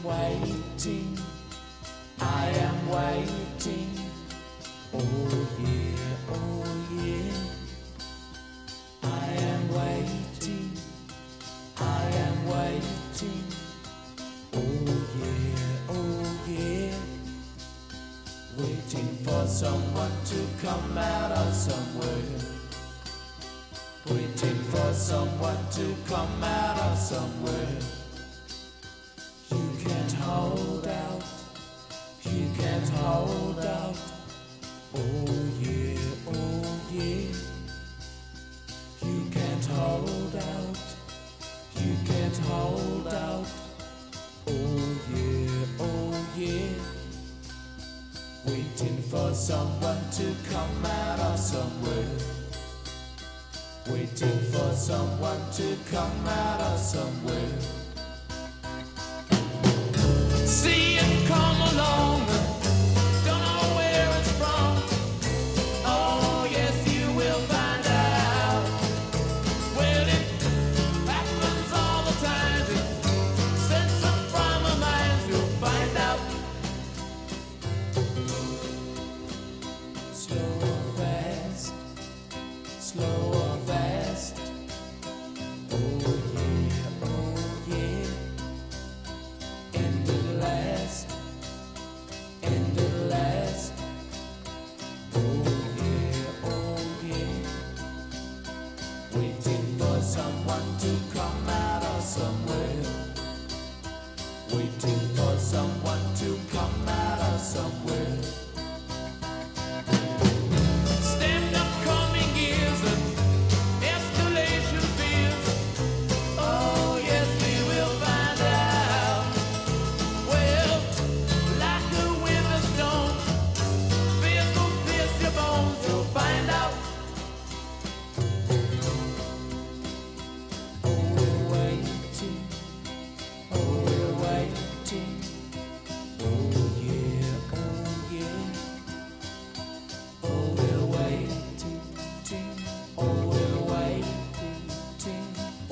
waiting, I am waiting. Oh yeah, oh yeah. I am waiting, I am waiting. Oh yeah. Waiting for someone to come out of somewhere. Waiting for someone to come out of somewhere. You can't hold out, you can't hold out. Oh yeah, oh yeah. You can't hold out, you can't hold out. Oh yeah, waiting for someone to come out of somewhere. Waiting for someone to come out of somewhere. See it come along, don't know where it's from. Oh yes, you will find out. Well, it happens all the time. It's sense from our minds, you'll find out. Slow or fast, slow or fast. Oh yeah, end at last, end at last. Oh yeah, waiting for someone to come out of somewhere. Waiting for someone to come out of somewhere. Stand up coming years and escalation fears. Oh yes, we will find out. Well, like a winter storm, fears will pierce your bones, you'll find out. Oh, we're waiting, oh, we're waiting. Oh yeah, oh yeah. Oh, we're waiting, oh, we're waiting.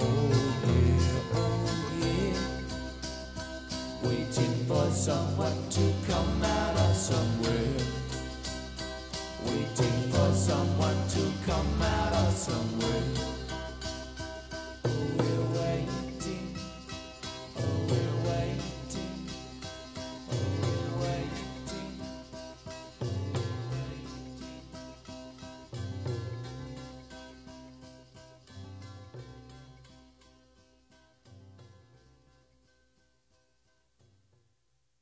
Oh yeah. Waiting for someone to come out of somewhere. Waiting for someone to come out of somewhere.